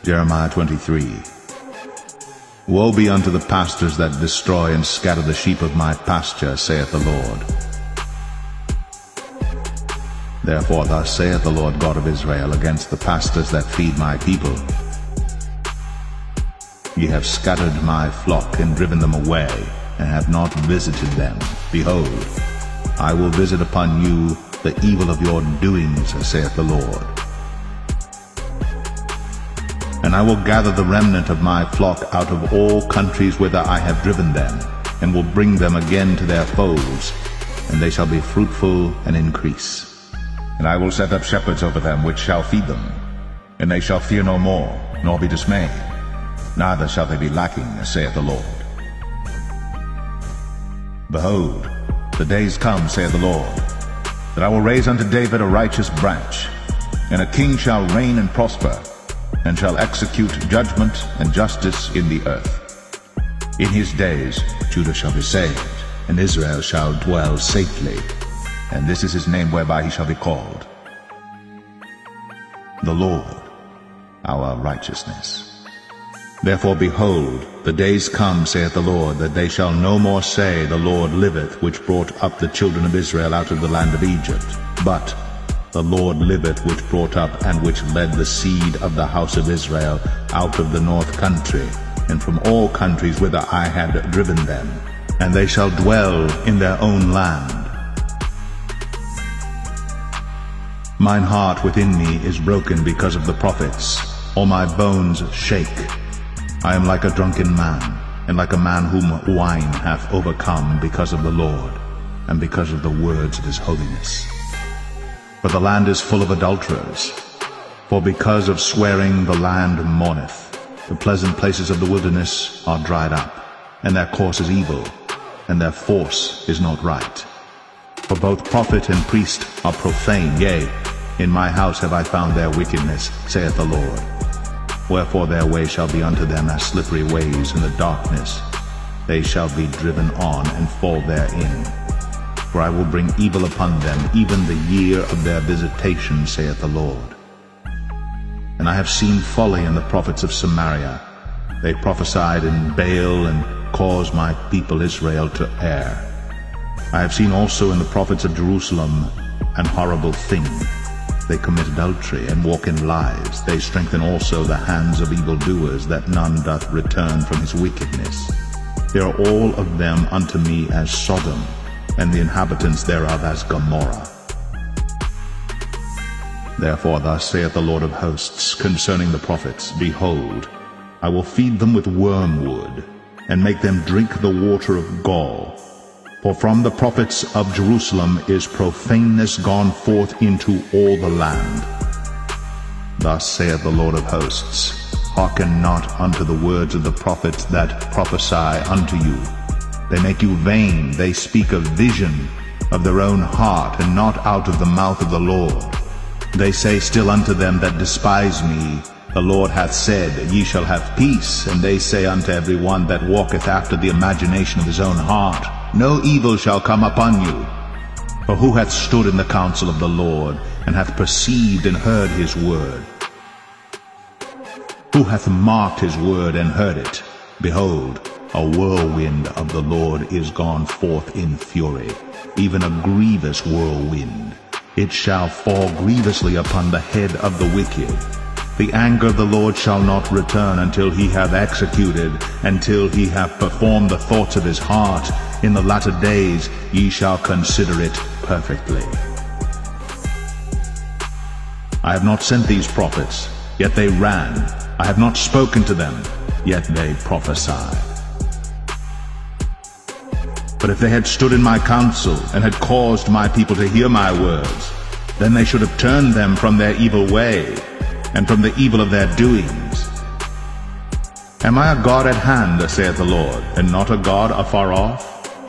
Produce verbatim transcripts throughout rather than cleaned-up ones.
Jeremiah twenty-three. Woe be unto the pastors that destroy and scatter the sheep of my pasture, saith the Lord. Therefore thus saith the Lord God of Israel against the pastors that feed my people. Ye have scattered my flock and driven them away, and have not visited them. Behold, I will visit upon you the evil of your doings, saith the Lord. And I will gather the remnant of my flock out of all countries whither I have driven them, and will bring them again to their folds, and they shall be fruitful and increase. And I will set up shepherds over them which shall feed them, and they shall fear no more, nor be dismayed, neither shall they be lacking, saith the Lord. Behold, the days come, saith the Lord, that I will raise unto David a righteous branch, and a king shall reign and prosper, and shall execute judgment and justice in the earth. In his days Judah shall be saved, and Israel shall dwell safely, and this is his name whereby he shall be called, the Lord our righteousness. Therefore, behold, the days come, saith the Lord, that they shall no more say, The Lord liveth, which brought up the children of Israel out of the land of Egypt, but the Lord liveth, which brought up and which led the seed of the house of Israel out of the north country, and from all countries whither I had driven them, and they shall dwell in their own land. Mine heart within me is broken because of the prophets, all my bones shake. I am like a drunken man, and like a man whom wine hath overcome, because of the Lord, and because of the words of his holiness. For the land is full of adulterers, for because of swearing the land mourneth. The pleasant places of the wilderness are dried up, and their course is evil, and their force is not right. For both prophet and priest are profane, yea, in my house have I found their wickedness, saith the Lord. Wherefore their way shall be unto them as slippery ways in the darkness. They shall be driven on and fall therein. For I will bring evil upon them, even the year of their visitation, saith the Lord. And I have seen folly in the prophets of Samaria. They prophesied in Baal, and caused my people Israel to err. I have seen also in the prophets of Jerusalem an horrible thing. They commit adultery, and walk in lies. They strengthen also the hands of evildoers, that none doth return from his wickedness. They are all of them unto me as Sodom, and the inhabitants thereof as Gomorrah. Therefore thus saith the Lord of hosts concerning the prophets, Behold, I will feed them with wormwood, and make them drink the water of gall. For from the prophets of Jerusalem is profaneness gone forth into all the land. Thus saith the Lord of hosts, Hearken not unto the words of the prophets that prophesy unto you. They make you vain, they speak a vision of their own heart, and not out of the mouth of the Lord. They say still unto them that despise me, The Lord hath said, Ye shall have peace. And they say unto every one that walketh after the imagination of his own heart, No evil shall come upon you. For who hath stood in the counsel of the Lord, and hath perceived and heard his word? Who hath marked his word and heard it? Behold, a whirlwind of the Lord is gone forth in fury, even a grievous whirlwind. It shall fall grievously upon the head of the wicked. The anger of the Lord shall not return until he have executed, until he have performed the thoughts of his heart. In the latter days ye shall consider it perfectly. I have not sent these prophets, yet they ran. I have not spoken to them, yet they prophesied. But if they had stood in my counsel, and had caused my people to hear my words, then they should have turned them from their evil way, and from the evil of their doings. Am I a God at hand, saith the Lord, and not a God afar off?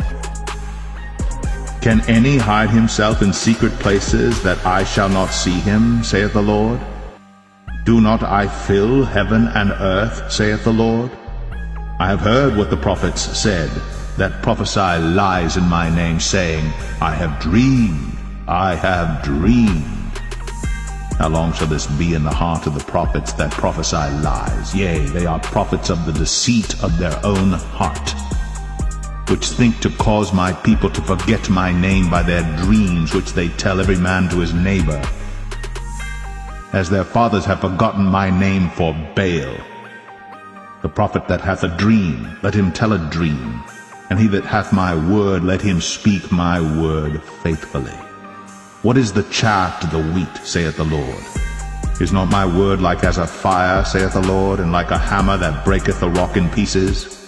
Can any hide himself in secret places, that I shall not see him, saith the Lord? Do not I fill heaven and earth, saith the Lord? I have heard what the prophets said, that prophesy lies in my name, saying, I have dreamed, I have dreamed. How long shall this be in the heart of the prophets that prophesy lies? Yea, they are prophets of the deceit of their own heart, which think to cause my people to forget my name by their dreams, which they tell every man to his neighbor, as their fathers have forgotten my name for Baal. The prophet that hath a dream, let him tell a dream, and he that hath my word, let him speak my word faithfully. What is the chaff to the wheat, saith the Lord? Is not my word like as a fire, saith the Lord, and like a hammer that breaketh the rock in pieces?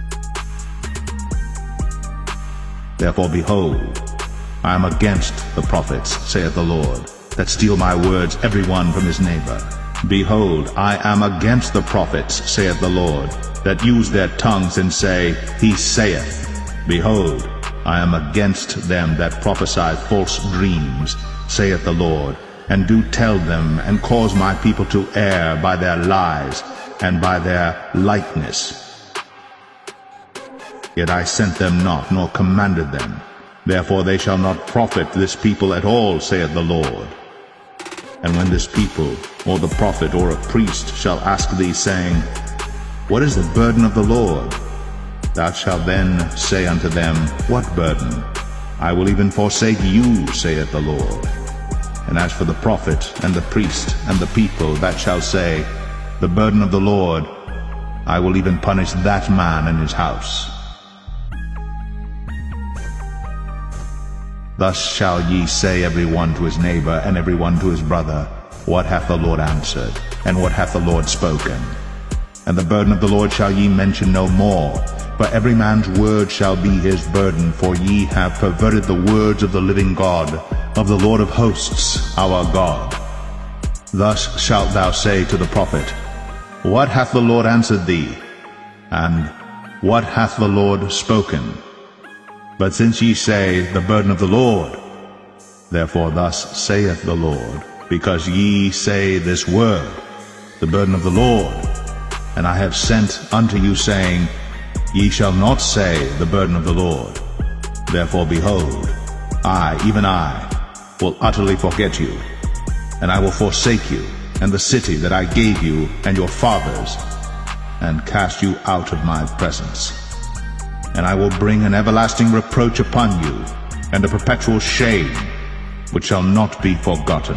Therefore, behold, I am against the prophets, saith the Lord, that steal my words, every one from his neighbor. Behold, I am against the prophets, saith the Lord, that use their tongues and say, He saith. Behold, I am against them that prophesy false dreams, saith the Lord, and do tell them, and cause my people to err by their lies, and by their lightness. Yet I sent them not, nor commanded them. Therefore they shall not profit this people at all, saith the Lord. And when this people, or the prophet, or a priest, shall ask thee, saying, What is the burden of the Lord? Thou shalt then say unto them, What burden? I will even forsake you, saith the Lord. And as for the prophet, and the priest, and the people, that shall say, The burden of the Lord, I will even punish that man and his house. Thus shall ye say every one to his neighbor, and every one to his brother, What hath the Lord answered, and what hath the Lord spoken? And the burden of the Lord shall ye mention no more, for every man's word shall be his burden, for ye have perverted the words of the living God, of the Lord of hosts, our God. Thus shalt thou say to the prophet, What hath the Lord answered thee? And what hath the Lord spoken? But since ye say, The burden of the Lord, therefore thus saith the Lord, because ye say this word, The burden of the Lord, and I have sent unto you, saying, Ye shall not say, The burden of the Lord. Therefore, behold, I, even I, will utterly forget you, and I will forsake you, and the city that I gave you and your fathers, and cast you out of my presence. And I will bring an everlasting reproach upon you, and a perpetual shame, which shall not be forgotten.